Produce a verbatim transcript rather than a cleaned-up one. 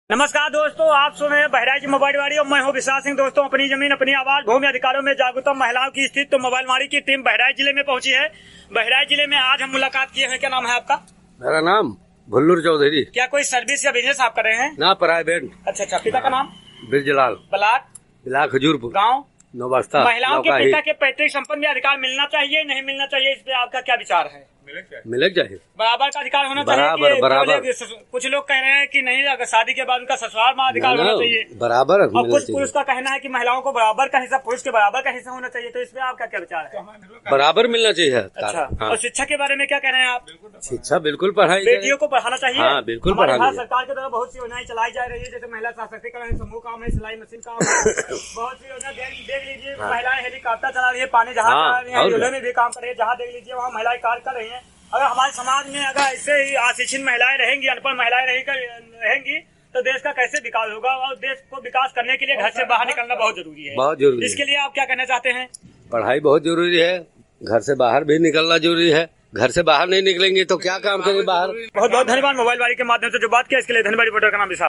नमस्कार दोस्तों, आप सुन रहे हैं बहराइच मोबाइल वाड़ी और मैं हूं विशाल सिंह। दोस्तों, अपनी जमीन अपनी आवाज, भूमि अधिकारों में जागरूकता महिलाओं की स्थिति तो मोबाइल वाड़ी की टीम बहराइच जिले में पहुंची है। बहराइच जिले में आज हम मुलाकात किए हैं। क्या नाम है आपका? मेरा नाम भुल्लूर चौधरी। क्या कोई सर्विस या बिजनेस आप कर रहे हैं? ना, प्राइवेट। अच्छा अच्छा। पिता का नाम? ब्रिजलाल। ब्लाक? जिला खजूरपुर, गाँव? नौबस्ता। महिलाओं के पिता के पैतृक संपत्ति में अधिकार मिलना चाहिए, नहीं मिलना चाहिए, इस पे आपका क्या विचार है? मिले चाहिए, बराबर का अधिकार होना बराबर, चाहिए। बराबर। कुछ लोग कह रहे हैं कि नहीं, अगर शादी के बाद उनका ससुराल में अधिकार होना चाहिए। बराबर। और कुछ पुरुष का कहना है कि महिलाओं को बराबर का हिस्सा, पुरुष के बराबर का हिस्सा होना चाहिए। तो इसमें आपका क्या विचार है? बराबर मिलना चाहिए। अच्छा। हाँ। और शिक्षा के बारे में क्या कह रहे हैं आप? शिक्षा बिल्कुल पढ़ाई, बेटियों को पढ़ाना चाहिए। हाँ, बिल्कुल हमारे पढ़ाना भारत चाहिए। सरकार की तरफ बहुत सी योजनाएं चलाई जा रही है, जैसे महिला सशक्तिकरण समूह काम है, सिलाई मशीन काम है, बहुत सी योजना देख लीजिए। महिलाएं हेलीकॉप्टर चला रही है, पानी जहाज चला रही है, रेलवे में भी काम कर रही है। जहाँ देख लीजिए वहाँ महिलाएं कार्य कर रही है। अगर हमारे समाज में अगर ऐसे ही अशिक्षित महिलाएं रहेंगी, अनपढ़ महिलाएं रहेंगी, तो देश का कैसे विकास होगा? और देश को विकास करने के लिए घर से बाहर निकलना बहुत जरूरी है। बहुत जरूरी है। इसके लिए आप क्या कहना चाहते हैं? पढ़ाई बहुत जरूरी है, घर से बाहर भी निकलना जरूरी है। घर से बाहर नहीं निकलेंगे तो क्या काम करेंगे बाहर। बहुत बहुत धन्यवाद। मोबाइल वाली के माध्यम से जो बात किया इसके लिए धन्यवाद। रिपोर्टर का नाम विशाल।